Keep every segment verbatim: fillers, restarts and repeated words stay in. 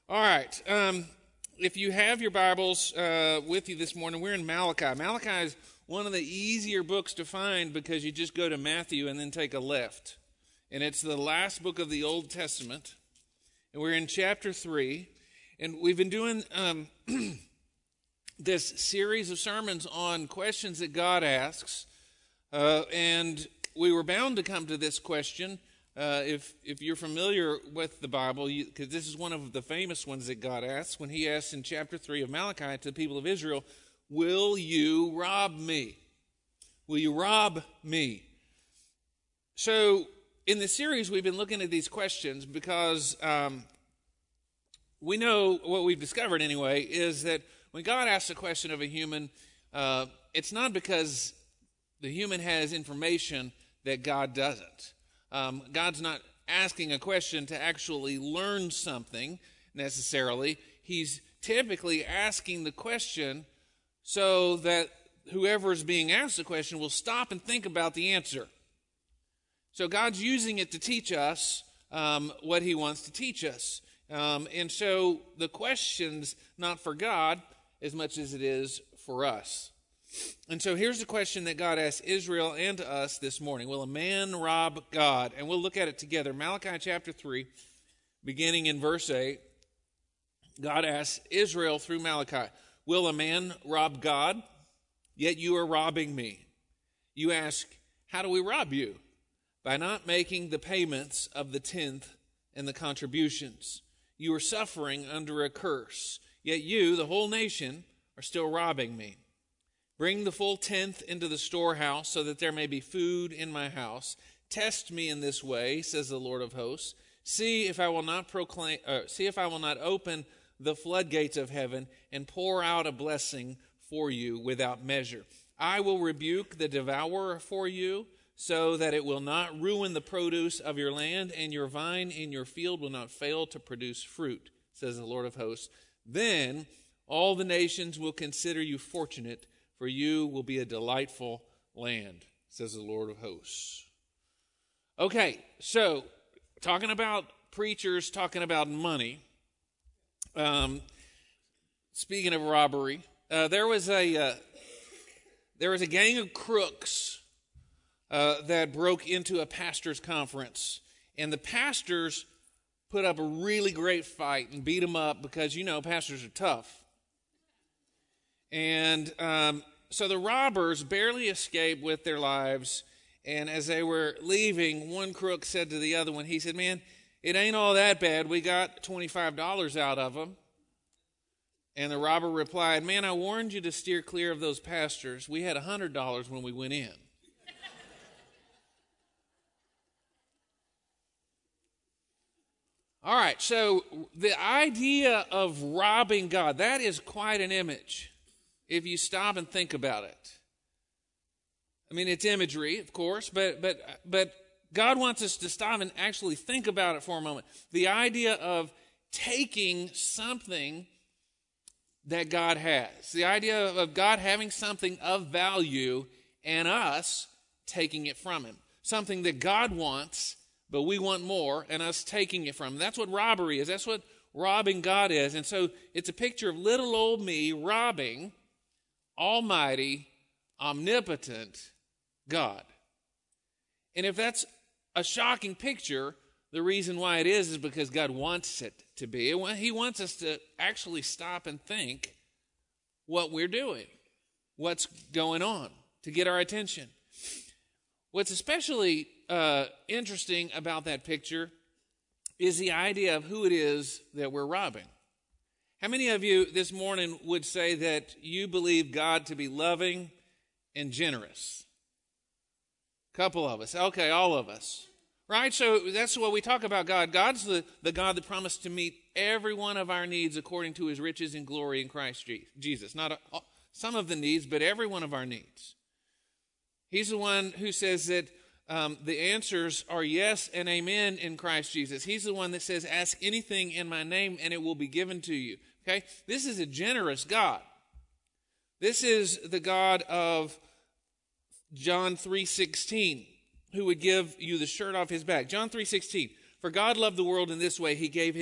All right. Um, if you have your Bibles uh, with you this morning, we're in Malachi. Malachi is one of the easier books to find because you just go to Matthew and then take a left. And it's the last book of the Old Testament. And we're in chapter three. And we've been doing um, this series of sermons on questions that God asks. Uh, and we were bound to come to this question. Uh, if if you're familiar with the Bible, because this is one of the famous ones that God asks, when he asks in chapter three of Malachi to the people of Israel, will you rob me? Will you rob me? So in the series, we've been looking at these questions because um, we know what we've discovered anyway, is that when God asks a question of a human, uh, it's not because the human has information that God doesn't. Um, God's not asking a question to actually learn something necessarily. He's typically asking the question so that whoever is being asked the question will stop and think about the answer. So God's using it to teach us um, what he wants to teach us. Um, and so the question's not for God as much as it is for us. And so here's the question that God asked Israel and to us this morning. Will a man rob God? And we'll look at it together. Malachi chapter three, beginning in verse eight, God asks Israel through Malachi, will a man rob God? Yet you are robbing me. You ask, how do we rob you? By not making the payments of the tenth and the contributions. You are suffering under a curse. Yet you, the whole nation, are still robbing me. Bring the full tenth into the storehouse so that there may be food in my house. Test me in this way, says the Lord of hosts. See if I will not proclaim, uh, see if I will not open the floodgates of heaven and pour out a blessing for you without measure. I will rebuke the devourer for you so that it will not ruin the produce of your land, and your vine in your field will not fail to produce fruit, says the Lord of hosts. Then all the nations will consider you fortunate, for you will be a delightful land, says the Lord of hosts. Okay, so talking about preachers, talking about money. Um, speaking of robbery, uh, there was a uh, there was a gang of crooks uh, that broke into a pastors' conference, and the pastors put up a really great fight and beat them up because you know pastors are tough. And um, so the robbers barely escaped with their lives. And as they were leaving, one crook said to the other one, he said, man, it ain't all that bad. We got twenty-five dollars out of them. And the robber replied, man, I warned you to steer clear of those pastors. We had one hundred dollars when we went in. All right, so the idea of robbing God, that is quite an image. If you stop and think about it. I mean, it's imagery, of course, but but but God wants us to stop and actually think about it for a moment. The idea of taking something that God has. The idea of God having something of value and us taking it from him. Something that God wants, but we want more, and us taking it from him. That's what robbery is. That's what robbing God is. And so it's a picture of little old me robbing almighty, omnipotent God. And if that's a shocking picture, the reason why it is is because God wants it to be. He wants us to actually stop and think what we're doing, what's going on, to get our attention. What's especially uh, interesting about that picture is the idea of who it is that we're robbing. How many of you this morning would say that you believe God to be loving and generous? A couple of us. Okay, all of us. Right? So that's what we talk about God. God's the, the God that promised to meet every one of our needs according to his riches and glory in Christ Jesus. Not a, some of the needs, but every one of our needs. He's the one who says that um, the answers are yes and amen in Christ Jesus. He's the one that says, ask anything in my name and it will be given to you. Okay, this is a generous God. This is the God of John three sixteen, who would give you the shirt off his back. John three sixteen, for God loved the world in this way, he gave his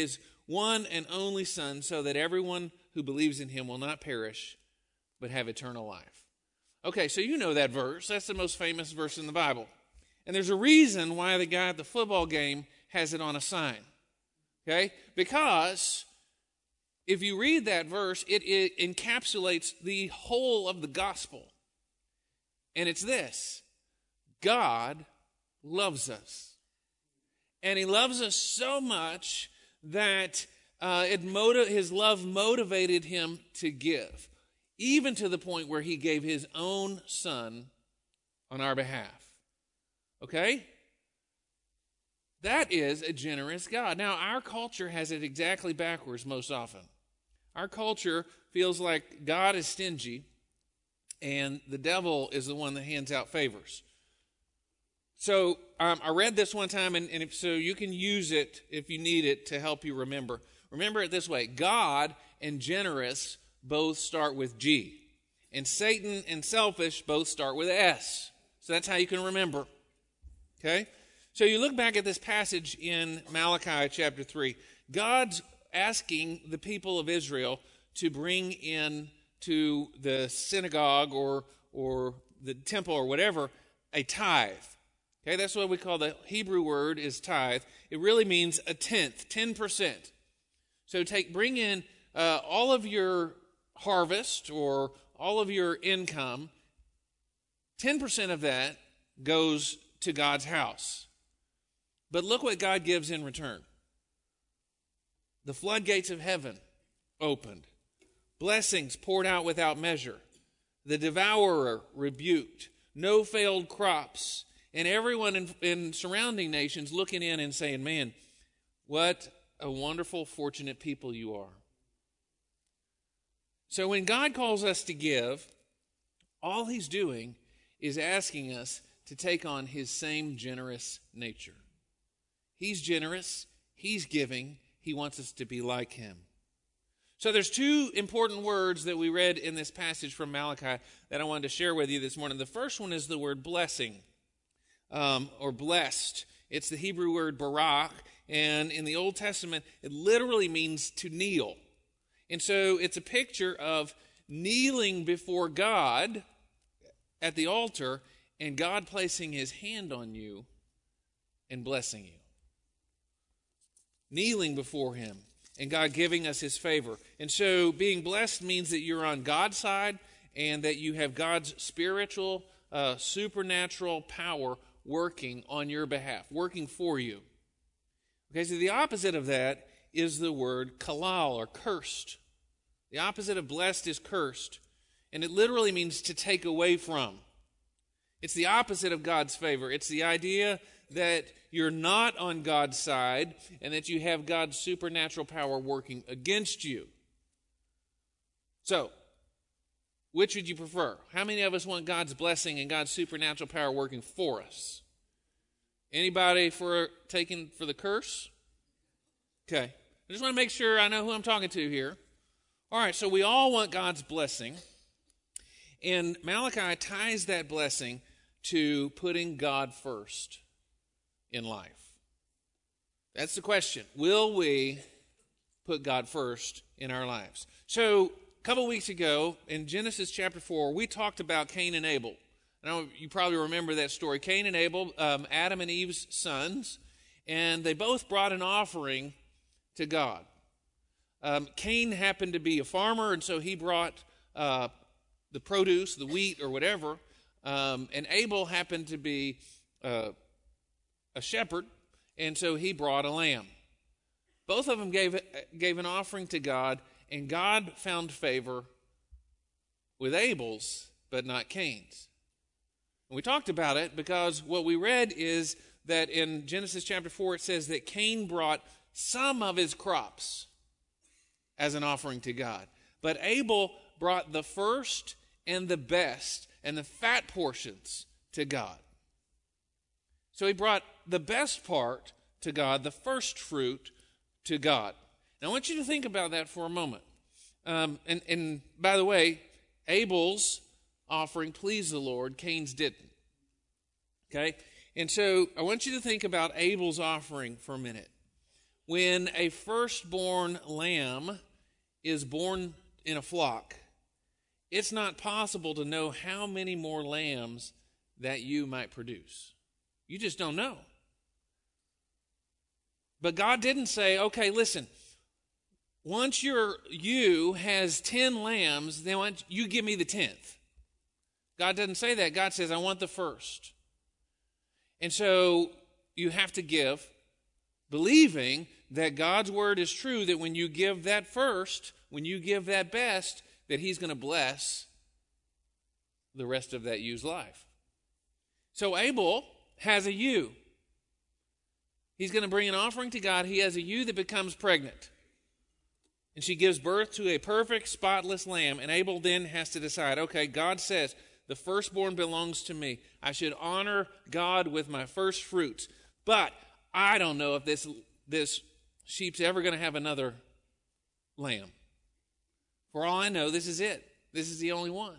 one and only Son, so that everyone who believes in him will not perish, but have eternal life. Okay, so you know that verse. That's the most famous verse in the Bible. And there's a reason why the guy at the football game has it on a sign. Okay? Because if you read that verse, it, it encapsulates the whole of the gospel. And it's this: God loves us. And he loves us so much that uh, it motiv- his love motivated him to give, even to the point where he gave his own Son on our behalf. Okay? That is a generous God. Now, our culture has it exactly backwards most often. Our culture feels like God is stingy and the devil is the one that hands out favors. So um, I read this one time, and, and if, so you can use it if you need it to help you remember. Remember it this way: God and generous both start with G, and Satan and selfish both start with S. So that's how you can remember. Okay? So you look back at this passage in Malachi chapter three. God's asking the people of Israel to bring in to the synagogue or or the temple or whatever a tithe. Okay, that's what we call the Hebrew word is tithe. It really means a tenth, ten percent. So take bring in uh, all of your harvest or all of your income. ten percent of that goes to God's house. But look what God gives in return. The floodgates of heaven opened. Blessings poured out without measure. The devourer rebuked. No failed crops. And everyone in, in surrounding nations looking in and saying, man, what a wonderful, fortunate people you are. So when God calls us to give, all he's doing is asking us to take on his same generous nature. He's generous. He's giving. He wants us to be like him. So there's two important words that we read in this passage from Malachi that I wanted to share with you this morning. The first one is the word blessing. Um, or blessed. It's the Hebrew word barak, and in the Old Testament, it literally means to kneel. And so it's a picture of kneeling before God at the altar and God placing his hand on you and blessing you. Kneeling before him and God giving us his favor. And so being blessed means that you're on God's side and that you have God's spiritual, uh, supernatural power working on your behalf, working for you. Okay, so the opposite of that is the word kalal, or cursed. The opposite of blessed is cursed, and it literally means to take away from. It's the opposite of God's favor. It's the idea that you're not on God's side and that you have God's supernatural power working against you. So, which would you prefer? How many of us want God's blessing and God's supernatural power working for us? Anybody for taking for the curse? Okay. I just want to make sure I know who I'm talking to here. All right, so we all want God's blessing. And Malachi ties that blessing to putting God first in life. That's the question. Will we put God first in our lives? So, a couple weeks ago, in Genesis chapter four, we talked about Cain and Abel. I know you probably remember that story. Cain and Abel, um, Adam and Eve's sons, and they both brought an offering to God. Um, Cain happened to be a farmer, and so he brought uh, the produce, the wheat or whatever, um, and Abel happened to be uh, a shepherd, and so he brought a lamb. Both of them gave, gave an offering to God, and God found favor with Abel's, but not Cain's. And we talked about it because what we read is that in Genesis chapter four, it says that Cain brought some of his crops as an offering to God. But Abel brought the first and the best and the fat portions to God. So he brought the best part to God, the first fruit to God. Now, I want you to think about that for a moment. Um, and, and by the way, Abel's offering pleased the Lord, Cain's didn't. Okay? And so I want you to think about Abel's offering for a minute. When a firstborn lamb is born in a flock, it's not possible to know how many more lambs that you might produce. You just don't know. But God didn't say, okay, listen, once your ewe has ten lambs, then once you give me the tenth. God doesn't say that. God says, I want the first. And so you have to give, believing that God's word is true, that when you give that first, when you give that best, that he's going to bless the rest of that ewe's life. So Abel has a ewe. He's going to bring an offering to God. He has a ewe that becomes pregnant. And she gives birth to a perfect, spotless lamb. And Abel then has to decide, okay, God says, the firstborn belongs to me. I should honor God with my first fruits. But I don't know if this, this sheep's ever going to have another lamb. For all I know, this is it. This is the only one.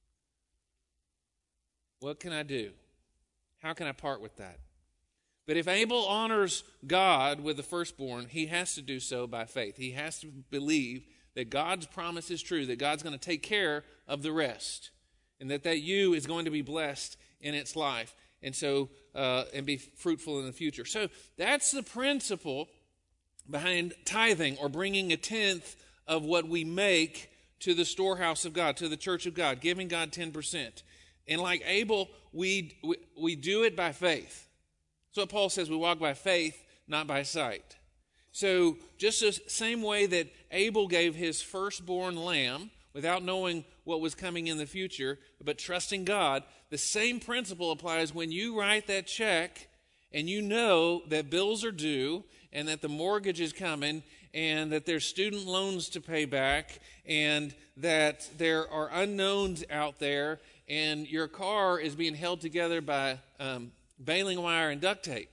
What can I do? How can I part with that? But if Abel honors God with the firstborn, he has to do so by faith. He has to believe that God's promise is true, that God's going to take care of the rest, and that that ewe is going to be blessed in its life, and so uh, and be fruitful in the future. So that's the principle behind tithing, or bringing a tenth of what we make to the storehouse of God, to the church of God, giving God ten percent. And like Abel, we, we we do it by faith. So what Paul says, we walk by faith, not by sight. So just the same way that Abel gave his firstborn lamb without knowing what was coming in the future, but trusting God, the same principle applies when you write that check and you know that bills are due and that the mortgage is coming and that there's student loans to pay back and that there are unknowns out there and your car is being held together by um, baling wire and duct tape.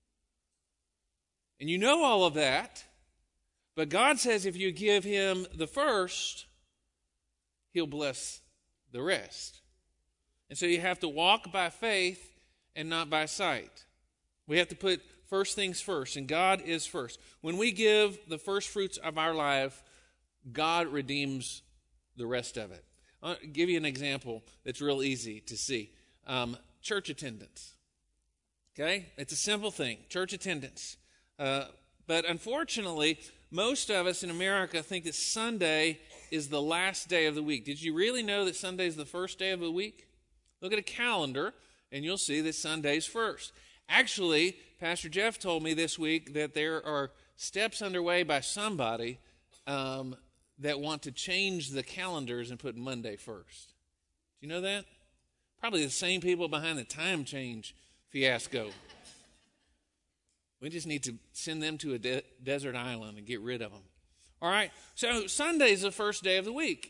And you know all of that, but God says if you give him the first, he'll bless the rest. And so you have to walk by faith and not by sight. We have to put first things first, and God is first. When we give the first fruits of our life, God redeems the rest of it. I'll give you an example that's real easy to see. Um, church attendance. Okay? It's a simple thing, church attendance. Uh, but unfortunately, most of us in America think that Sunday is the last day of the week. Did you really know that Sunday is the first day of the week? Look at a calendar, and you'll see that Sunday's first. Actually, Pastor Jeff told me this week that there are steps underway by somebody um, that want to change the calendars and put Monday first. Do you know that? Probably the same people behind the time change fiasco. We just need to send them to a de- desert island and get rid of them. All right, so Sunday's the first day of the week.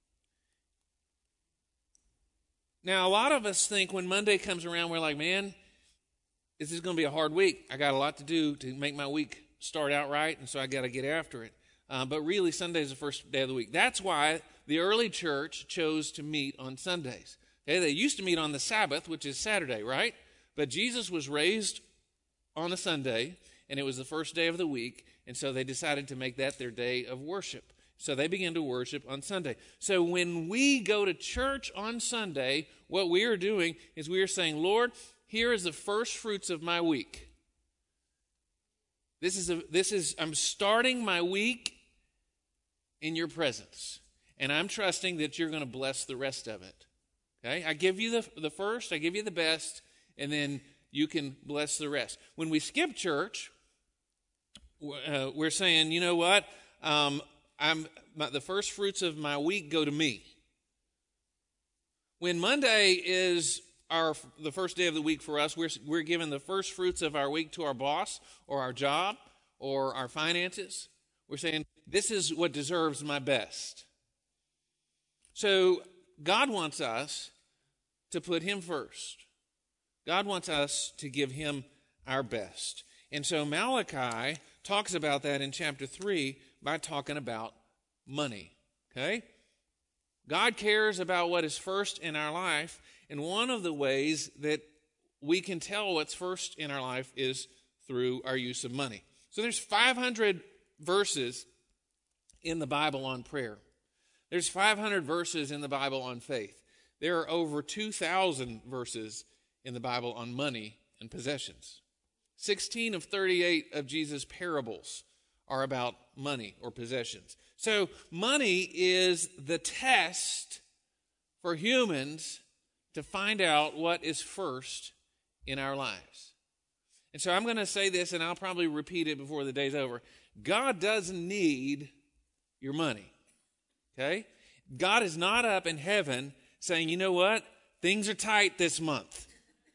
Now, a lot of us think when Monday comes around, we're like, man, this is going to be a hard week. I got a lot to do to make my week start out right, and so I got to get after it. Uh, but really, Sunday's the first day of the week. That's why the early church chose to meet on Sundays. Okay, they used to meet on the Sabbath, which is Saturday, right? But Jesus was raised on a Sunday, and it was the first day of the week, and so they decided to make that their day of worship. So they began to worship on Sunday. So when we go to church on Sunday, what we are doing is we are saying, Lord, here is the first fruits of my week. This is, a, this is I'm starting my week in your presence, and I'm trusting that you're going to bless the rest of it. Okay? I give you the, the first, I give you the best, and then you can bless the rest. When we skip church, uh, we're saying, you know what? Um, I'm my, the first fruits of my week go to me. When Monday is our the first day of the week for us, we're we're giving the first fruits of our week to our boss or our job or our finances. We're saying this is what deserves my best. So God wants us to put him first. God wants us to give him our best. And so Malachi talks about that in chapter three by talking about money. Okay? God cares about what is first in our life, and one of the ways that we can tell what's first in our life is through our use of money. So there's five hundred verses in the Bible on prayer. There's five hundred verses in the Bible on faith. There are over two thousand verses in the Bible on money and possessions. sixteen of thirty-eight of Jesus' parables are about money or possessions. So money is the test for humans to find out what is first in our lives. And so I'm going to say this, and I'll probably repeat it before the day's over. God doesn't need your money, okay? God is not up in heaven saying, you know what? Things are tight this month.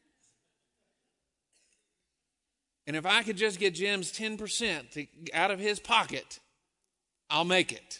And if I could just get Jim's ten percent to, out of his pocket, I'll make it.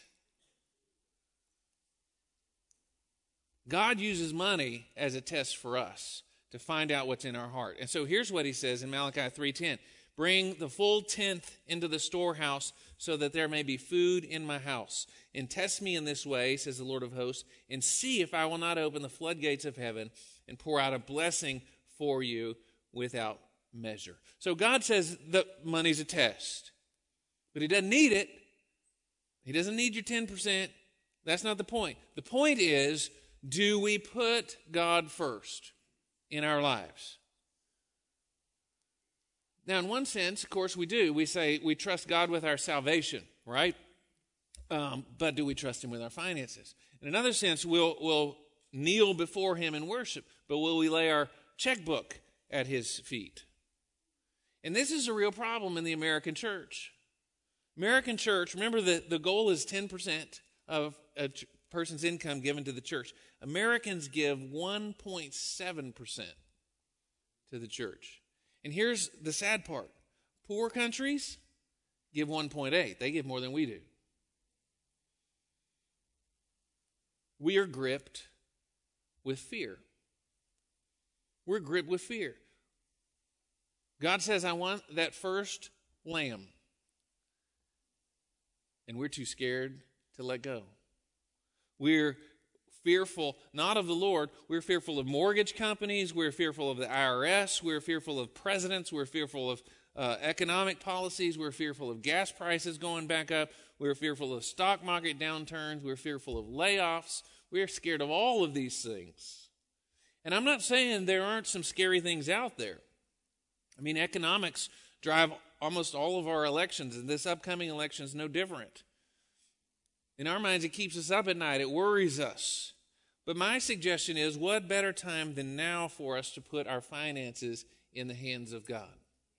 God uses money as a test for us to find out what's in our heart. And so here's what he says in Malachi three ten. Bring the full tenth into the storehouse so that there may be food in my house. And test me in this way, says the Lord of hosts, and see if I will not open the floodgates of heaven and pour out a blessing for you without measure. So God says that money's a test, but he doesn't need it. He doesn't need your ten percent. That's not the point. The point is, do we put God first in our lives? Now, in one sense, of course, we do. We say we trust God with our salvation, right? Um, but do we trust him with our finances? In another sense, we'll, we'll kneel before him in worship, but will we lay our checkbook at his feet? And this is a real problem in the American church. American church, remember that the goal is ten percent of a ch- person's income given to the church. Americans give one point seven percent to the church. And here's the sad part. Poor countries give one point eight. They give more than we do. We are gripped with fear. We're gripped with fear. God says, I want that first lamb. And we're too scared to let go. We're fearful, not of the Lord. We're fearful of mortgage companies. We're fearful of the I R S. We're fearful of presidents. We're fearful of uh, economic policies. We're fearful of gas prices going back up. We're fearful of stock market downturns. We're fearful of layoffs. We're scared of all of these things. And I'm not saying there aren't some scary things out there. I mean, economics drive almost all of our elections, and this upcoming election is no different. In our minds, it keeps us up at night. It worries us. But my suggestion is, what better time than now for us to put our finances in the hands of God?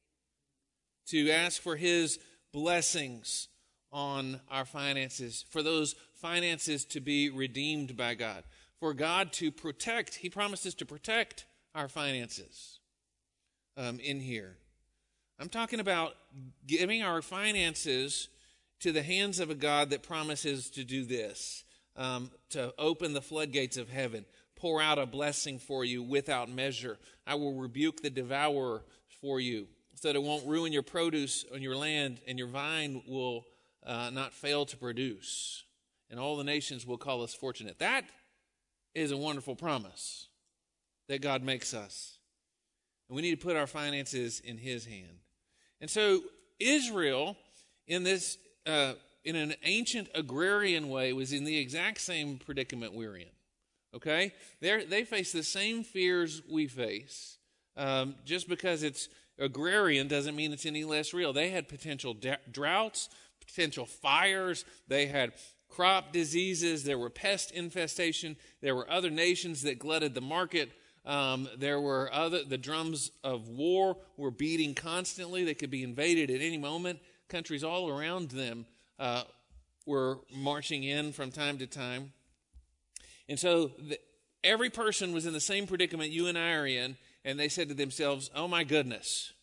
To ask for his blessings on our finances, for those finances to be redeemed by God, for God to protect. He promises to protect our finances um, in here. I'm talking about giving our finances to the hands of a God that promises to do this, um, to open the floodgates of heaven, pour out a blessing for you without measure. I will rebuke the devourer for you so that it won't ruin your produce on your land, and your vine will uh, not fail to produce. And all the nations will call us fortunate. That is a wonderful promise that God makes us. And we need to put our finances in his hand. And so Israel, in this, uh, in an ancient agrarian way, was in the exact same predicament we're in. Okay? They're, they face the same fears we face. Um, just because it's agrarian doesn't mean it's any less real. They had potential d- droughts, potential fires. They had crop diseases. There were pest infestation. There were other nations that glutted the market. Um, there were other, the drums of war were beating constantly. They could be invaded at any moment. Countries all around them uh, were marching in from time to time. And so the, every person was in the same predicament you and I are in, and they said to themselves, oh my goodness,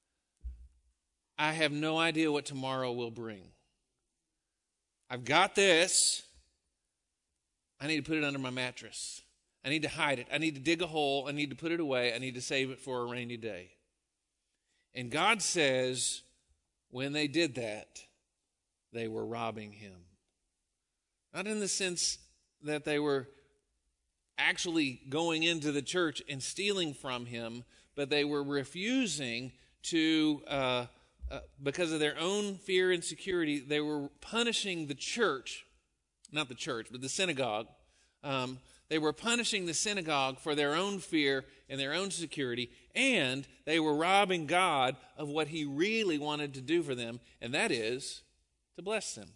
I have no idea what tomorrow will bring. I've got this. I need to put it under my mattress. I need to hide it. I need to dig a hole. I need to put it away. I need to save it for a rainy day. And God says, when they did that, they were robbing him. Not in the sense that they were actually going into the church and stealing from him, but they were refusing to uh, uh, because of their own fear and security, they were punishing the church, not the church, but the synagogue. Um, they were punishing the synagogue for their own fear and their own security, and they were robbing God of what he really wanted to do for them, and that is to bless them.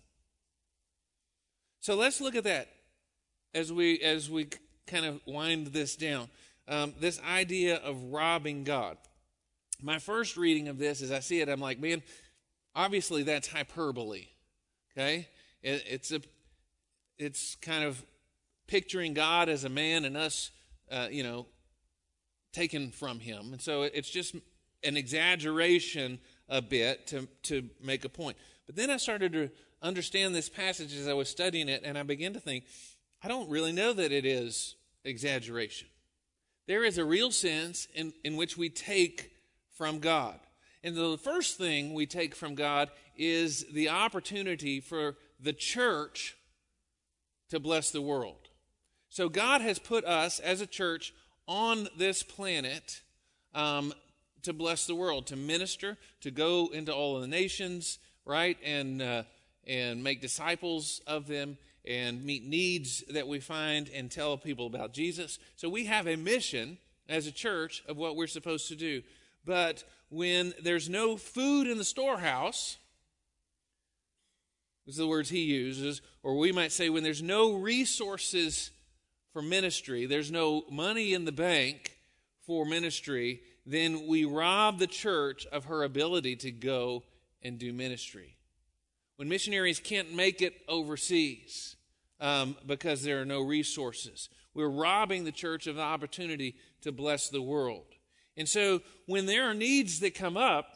So let's look at that as we as we kind of wind this down. Um, this idea of robbing God. My first reading of this, as I see it, I'm like, man, obviously that's hyperbole. Okay, it, it's a it's kind of picturing God as a man and us, uh, you know, taken from him, and so it's just an exaggeration a bit to to make a point. But then I started to understand this passage as I was studying it, and I began to think, I don't really know that it is exaggeration. There is a real sense in, in which we take from God. And the first thing we take from God is the opportunity for the church to bless the world. So God has put us as a church on this planet um, to bless the world, to minister, to go into all of the nations, right, and uh, and make disciples of them, and meet needs that we find and tell people about Jesus. So we have a mission as a church of what we're supposed to do. But when there's no food in the storehouse, these are the words he uses, or we might say when there's no resources for ministry, there's no money in the bank for ministry, then we rob the church of her ability to go and do ministry. When missionaries can't make it overseas, Um, because there are no resources, we're robbing the church of the opportunity to bless the world. And so when there are needs that come up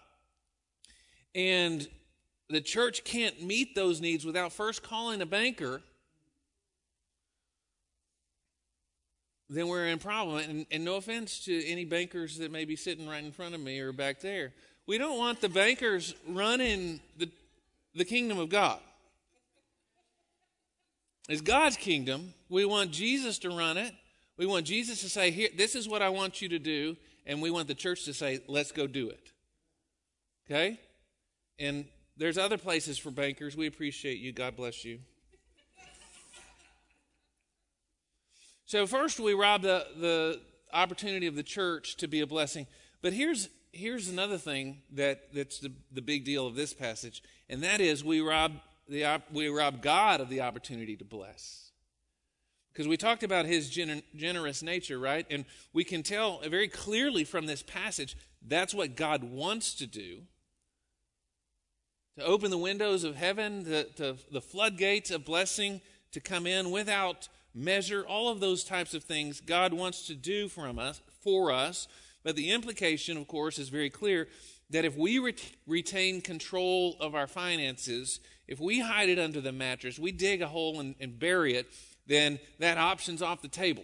and the church can't meet those needs without first calling a banker, then we're in problem. And, and no offense to any bankers that may be sitting right in front of me or back there. We don't want the bankers running the, the kingdom of God. It's God's kingdom. We want Jesus to run it. We want Jesus to say, "Here, this is what I want you to do," and we want the church to say, "Let's go do it." Okay? And there's other places for bankers. We appreciate you. God bless you. So first we rob the, the opportunity of the church to be a blessing. But here's here's another thing that, that's the, the big deal of this passage, and that is we rob The, we rob God of the opportunity to bless. Because we talked about his gener- generous nature, right? And we can tell very clearly from this passage that's what God wants to do. To open the windows of heaven, the, to, the floodgates of blessing to come in without measure, all of those types of things God wants to do from us, for us. But the implication, of course, is very clear that if we ret- retain control of our finances, if we hide it under the mattress, we dig a hole and, and bury it, then that option's off the table.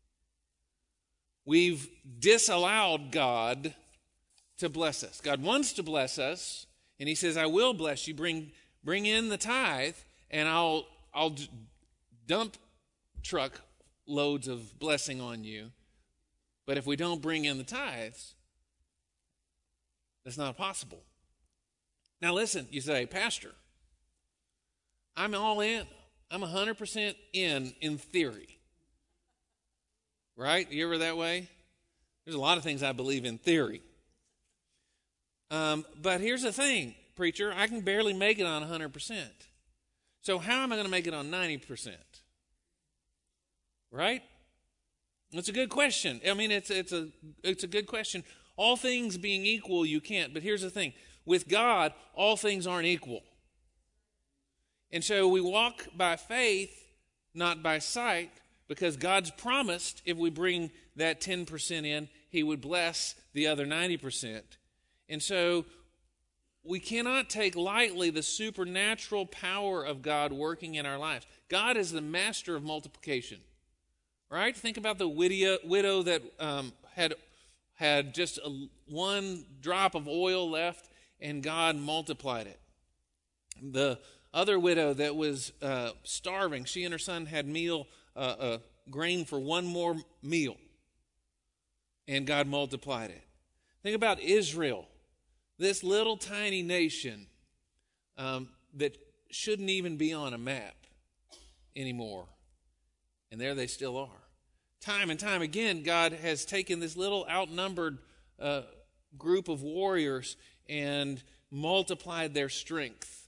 We've disallowed God to bless us. God wants to bless us, and he says, "I will bless you. Bring bring in the tithe, and I'll I'll dump truck loads of blessing on you." But if we don't bring in the tithes, that's not possible. Now listen, you say, "Pastor, I'm all in. I'm one hundred percent in, in theory." Right? You ever that way? There's a lot of things I believe in theory. Um, but here's the thing, preacher. I can barely make it on one hundred percent. So how am I going to make it on ninety percent? Right? That's a good question. I mean, it's it's a it's a good question. All things being equal, you can't. But here's the thing. With God, all things aren't equal. And so we walk by faith, not by sight, because God's promised if we bring that ten percent in, he would bless the other ninety percent. And so we cannot take lightly the supernatural power of God working in our lives. God is the master of multiplication. Right? Think about the widow, widow that um, had had just a, one drop of oil left, and God multiplied it. The other widow that was uh, starving, she and her son had meal, uh, uh, grain for one more meal, and God multiplied it. Think about Israel. This little tiny nation um, that shouldn't even be on a map anymore. And there they still are. Time and time again, God has taken this little outnumbered uh, group of warriors and multiplied their strength.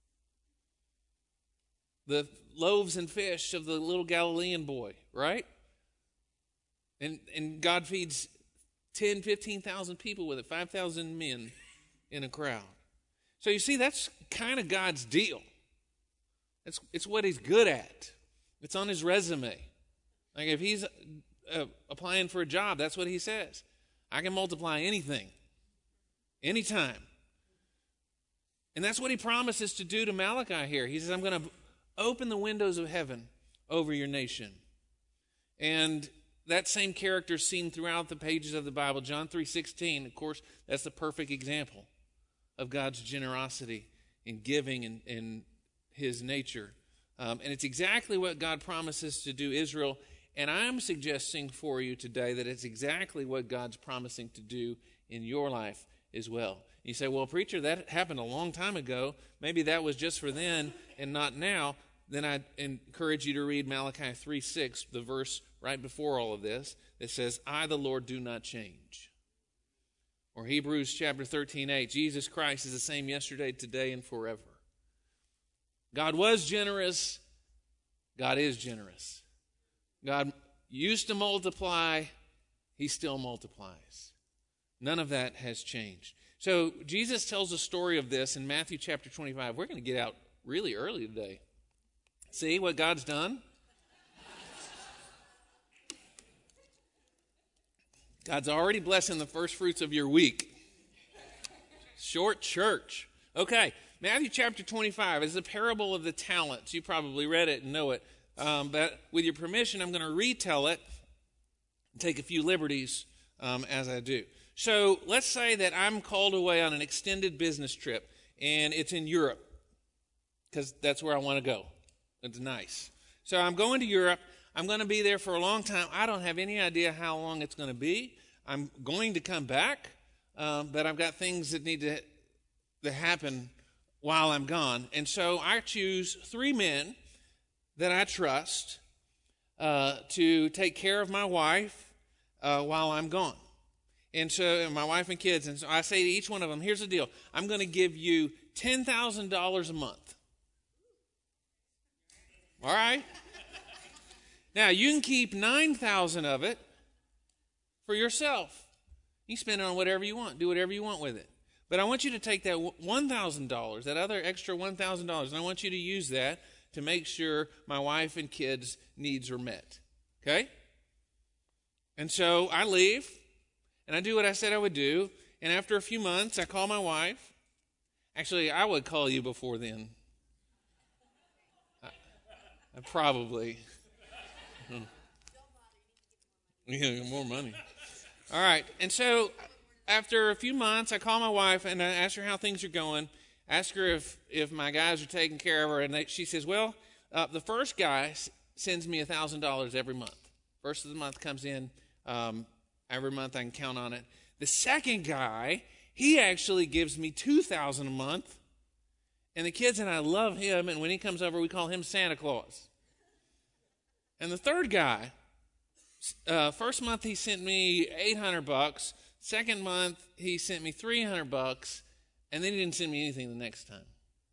The loaves and fish of the little Galilean boy, right? And and God feeds ten, fifteen thousand people with it, five thousand men in a crowd. So you see, that's kind of God's deal. It's, it's what he's good at. It's on his resume. Like if he's uh, applying for a job, that's what he says. I can multiply anything, anytime. And that's what he promises to do to Malachi here. He says, I'm going to open the windows of heaven over your nation. And that same character is seen throughout the pages of the Bible. John three sixteen, of course, that's the perfect example of God's generosity in giving and, and his nature. Um, and it's exactly what God promises to do Israel. And I'm suggesting for you today that it's exactly what God's promising to do in your life as well. You say, well, preacher, that happened a long time ago. Maybe that was just for then and not now. Then I encourage you to read Malachi three six, the verse right before all of this, that says, I, the Lord, do not change. Or Hebrews chapter thirteen eight, Jesus Christ is the same yesterday, today, and forever. God was generous. God is generous. God used to multiply. He still multiplies. None of that has changed. So Jesus tells a story of this in Matthew chapter twenty-five. We're going to get out really early today. See what God's done? God's already blessing the first fruits of your week. Short church. Okay, Matthew chapter twenty-five is the parable of the talents. You probably read it and know it. Um, but with your permission, I'm going to retell it and take a few liberties um, as I do. So let's say that I'm called away on an extended business trip, and it's in Europe, because that's where I want to go. It's nice. So I'm going to Europe. I'm going to be there for a long time. I don't have any idea how long it's going to be. I'm going to come back, um, but I've got things that need to, to happen while I'm gone. And so I choose three men that I trust uh, to take care of my wife uh, while I'm gone. And so and my wife and kids. And so I say to each one of them, here's the deal. I'm going to give you ten thousand dollars a month. All right? Now, you can keep nine thousand dollars of it for yourself. You spend it on whatever you want. Do whatever you want with it. But I want you to take that one thousand dollars, that other extra one thousand dollars, and I want you to use that to make sure my wife and kids' needs are met. Okay? And so I leave, and I do what I said I would do, and after a few months, I call my wife. Actually, I would call you before then. I, I probably... Yeah, more money. All right. And so after a few months, I call my wife and I ask her how things are going. Ask her if, if my guys are taking care of her. And they, she says, well, uh, the first guy s- sends me one thousand dollars every month. First of the month comes in. Um, every month I can count on it. The second guy, he actually gives me two thousand dollars a month. And the kids and I love him. And when he comes over, we call him Santa Claus. And the third guy, uh, first month he sent me eight hundred bucks. Second month he sent me three hundred bucks, and then he didn't send me anything the next time.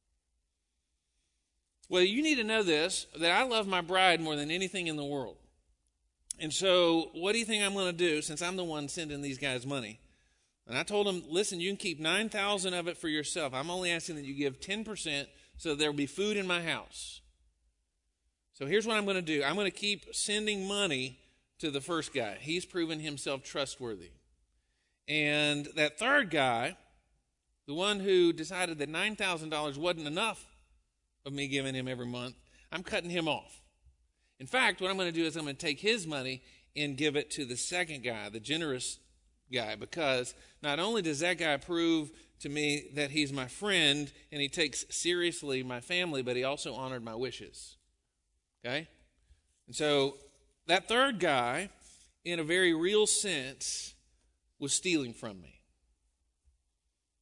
Well, you need to know this, that I love my bride more than anything in the world. And so what do you think I'm going to do since I'm the one sending these guys money? And I told them, listen, you can keep nine thousand dollars of it for yourself. I'm only asking that you give ten percent so there will be food in my house. So here's what I'm going to do. I'm going to keep sending money to the first guy. He's proven himself trustworthy. And that third guy, the one who decided that nine thousand dollars wasn't enough of me giving him every month, I'm cutting him off. In fact, what I'm going to do is I'm going to take his money and give it to the second guy, the generous guy, because not only does that guy prove to me that he's my friend and he takes seriously my family, but he also honored my wishes. Okay? And so that third guy, in a very real sense, was stealing from me.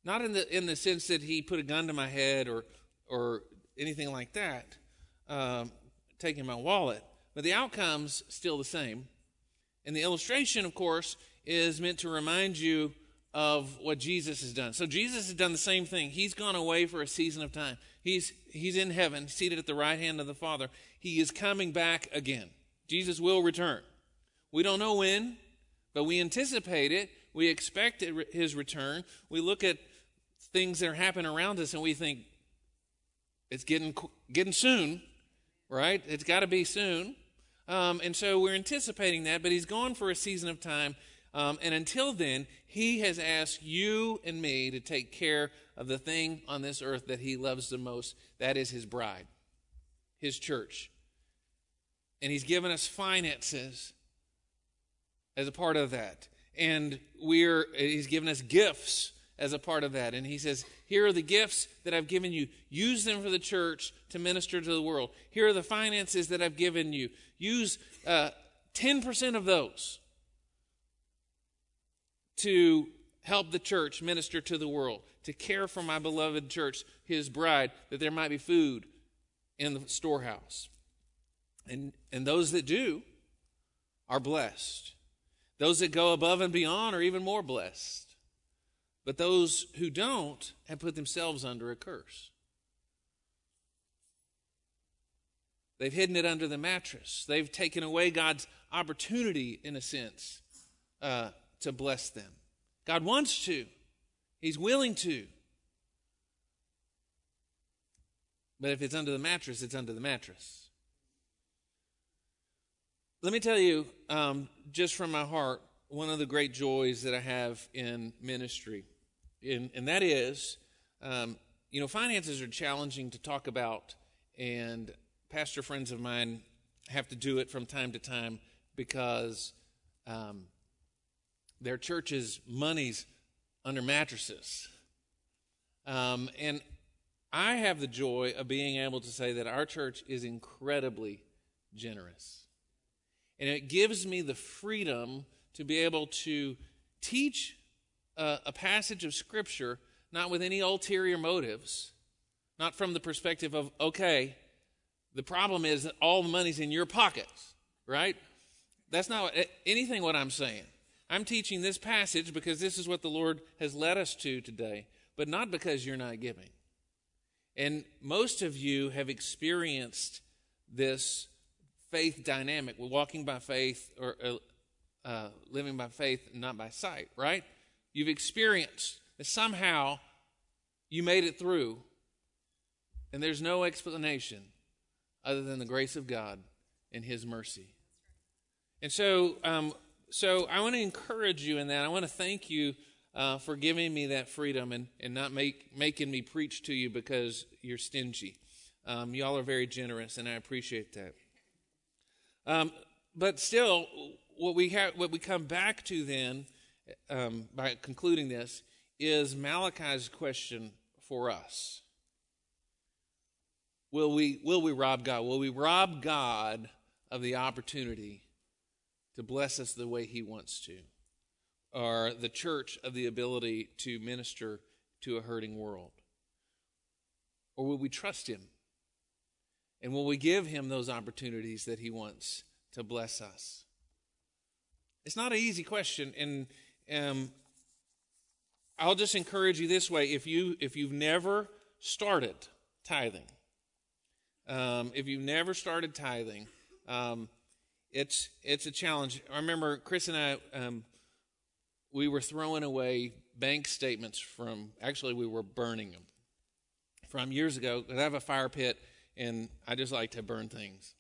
Not in the in the sense that he put a gun to my head or or anything like that, um, taking my wallet. But the outcome's still the same. And the illustration, of course, is meant to remind you of what Jesus has done. So Jesus has done the same thing. He's gone away for a season of time. He's he's in heaven, seated at the right hand of the Father. He is coming back again. Jesus will return. We don't know when, but we anticipate it. We expect it, his return. We look at things that are happening around us and we think, it's getting getting soon, right? It's got to be soon. Um, and so we're anticipating that, but he's gone for a season of time. Um, and until then, he has asked you and me to take care of the thing on this earth that he loves the most. That is his bride, his church. And he's given us finances as a part of that. And we're he's given us gifts as a part of that. And he says, here are the gifts that I've given you. Use them for the church to minister to the world. Here are the finances that I've given you. Use uh, ten percent of those to help the church minister to the world, to care for my beloved church, his bride, that there might be food in the storehouse. And, and those that do are blessed. Those that go above and beyond are even more blessed. But those who don't have put themselves under a curse. They've hidden it under the mattress. They've taken away God's opportunity, in a sense, uh, to bless them. God wants to. He's willing to. But if it's under the mattress, it's under the mattress. Let me tell you, um, just from my heart, one of the great joys that I have in ministry. And, and that is, um, you know, finances are challenging to talk about, and pastor friends of mine have to do it from time to time because um, their church's money's under mattresses. Um, and I have the joy of being able to say that our church is incredibly generous. And it gives me the freedom to be able to teach a, a passage of Scripture, not with any ulterior motives, not from the perspective of, okay, the problem is that all the money's in your pockets, right? That's not anything what I'm saying. I'm teaching this passage because this is what the Lord has led us to today, but not because you're not giving. And most of you have experienced this faith dynamic. We're walking by faith or uh, uh, living by faith, not by sight, right? You've experienced that somehow you made it through, and there's no explanation other than the grace of God and his mercy. And so um, so I want to encourage you in that. I want to thank you uh, for giving me that freedom and, and not make, making me preach to you because you're stingy. Um, y'all are very generous, and I appreciate that. Um, but still, what we have, what we come back to then, um, by concluding this, is Malachi's question for us. Will we, will we rob God? Will we rob God of the opportunity to bless us the way he wants to? Or the church of the ability to minister to a hurting world? Or will we trust him? And will we give him those opportunities that he wants to bless us? It's not an easy question, and um, I'll just encourage you this way. If, you, if you've never started tithing, um, if you've never started tithing, um, it's it's a challenge. I remember Chris and I, um, we were throwing away bank statements from, actually we were burning them from years ago, because I have a fire pit, and I just like to burn things.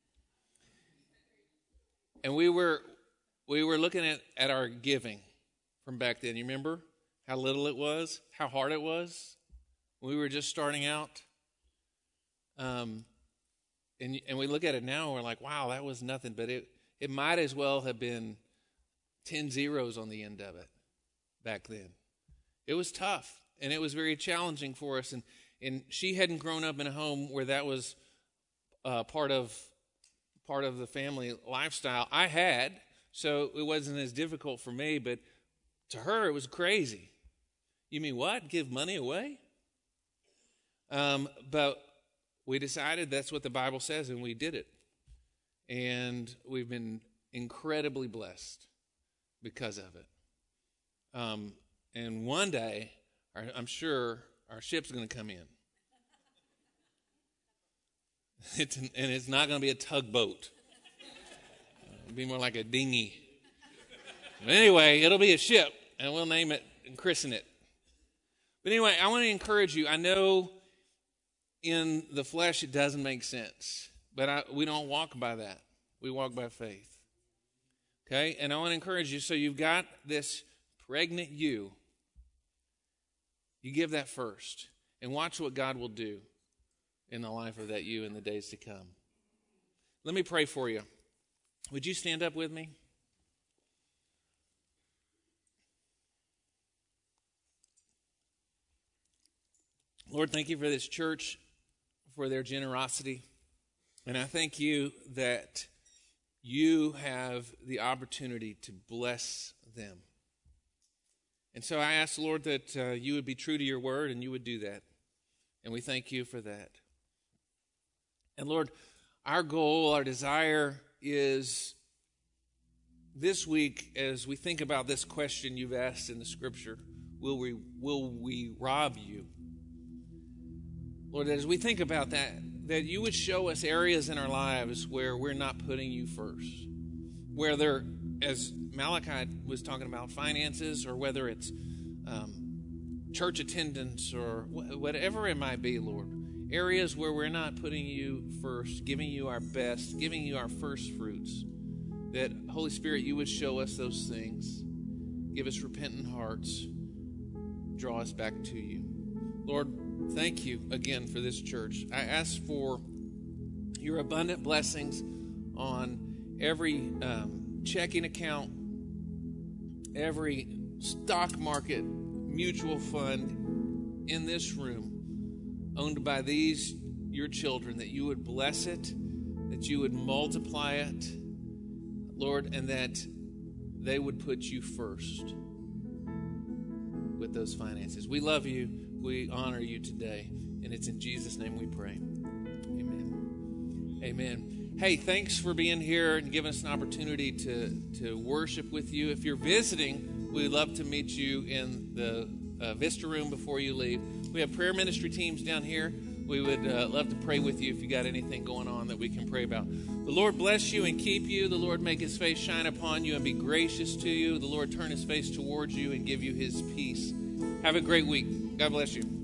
And we were we were looking at, at our giving from back then. You remember how little it was, how hard it was? We were just starting out. Um, and and we look at it now and we're like, wow, that was nothing. But it, it might as well have been ten zeros on the end of it back then. It was tough, and it was very challenging for us. And, and she hadn't grown up in a home where that was uh, part of part of the family lifestyle. I had, so it wasn't as difficult for me, but to her it was crazy. You mean what? Give money away? Um, but we decided that's what the Bible says, and we did it. And we've been incredibly blessed because of it. Um, and one day, our, I'm sure our ship's going to come in. It's an, and it's not going to be a tugboat. It'll be more like a dinghy. But anyway, it'll be a ship, and we'll name it and christen it. But anyway, I want to encourage you. I know in the flesh it doesn't make sense, but I, we don't walk by that. We walk by faith. Okay? And I want to encourage you, so you've got this pregnant you. You give that first, and watch what God will do in the life of that you in the days to come. Let me pray for you. Would you stand up with me? Lord, thank you for this church, for their generosity. And I thank you that you have the opportunity to bless them. And so I ask, Lord, that uh, you would be true to your word and you would do that. And we thank you for that. And Lord, our goal, our desire is this week, as we think about this question you've asked in the scripture, will we, will we rob you? Lord, as we think about that, that you would show us areas in our lives where we're not putting you first. Whether, as Malachi was talking about, finances, or whether it's um, church attendance, or wh- whatever it might be, Lord. Areas where we're not putting you first, giving you our best, giving you our first fruits. That, Holy Spirit, you would show us those things. Give us repentant hearts. Draw us back to you. Lord, thank you again for this church. I ask for your abundant blessings on every um, checking account, every stock market, mutual fund in this room, owned by these, your children, that you would bless it, that you would multiply it, Lord, and that they would put you first with those finances. We love you. We honor you today. And it's in Jesus' name we pray. Amen. Amen. Hey, thanks for being here and giving us an opportunity to, to worship with you. If you're visiting, we'd love to meet you in the uh, Vista room before you leave. We have prayer ministry teams down here. We would uh, love to pray with you if you got anything going on that we can pray about. The Lord bless you and keep you. The Lord make his face shine upon you and be gracious to you. The Lord turn his face towards you and give you his peace. Have a great week. God bless you.